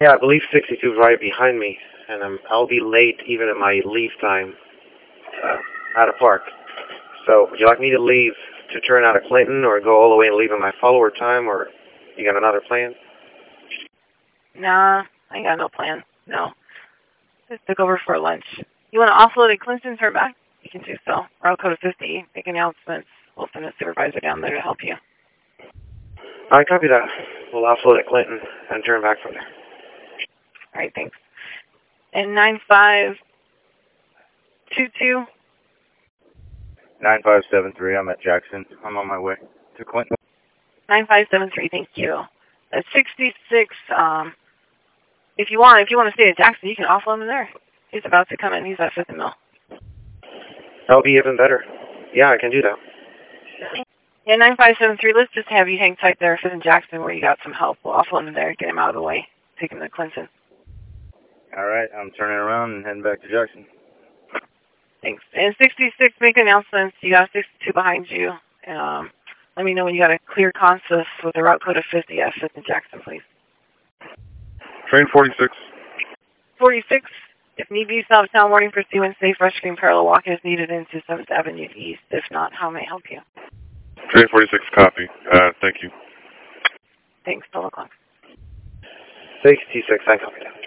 Yeah, I believe 62 is right behind me, and I'll be late even at my leave time out of park. So, would you like me to leave to turn out of Clinton, or go all the way and leave at my follower time, or you got another plan? Nah, I ain't got no plan. No. Just took over for lunch. You want to offload at Clinton, turn back? You can do so. Route code 50, make announcements. We'll send a supervisor down there to help you. I copy that. We'll offload at Clinton and turn back from there. All right, thanks. And 9522? 9573, I'm at Jackson. I'm on my way to Clinton. 9573, thank you. At 66, if you want to stay at Jackson, you can offload him there. He's about to come in. He's at 5th and Mill. That'll be even better. Yeah, I can do that. Yeah, 9573, let's just have you hang tight there, 5th and Jackson, where you got some help. We'll offload him there, get him out of the way, take him to Clinton. All right, I'm turning around and heading back to Jackson. Thanks. And 66, make announcements. You got 62 behind you. Let me know when you got a clear consist with the route code of 50 at 5th and Jackson, please. Train 46. 46, if need be, stop town warning pursuant safe rescuing parallel walk is needed into 7th Avenue East. If not, how may I help you? Train 46, copy. Thank you. Thanks, 12 o'clock. 66, I copy that.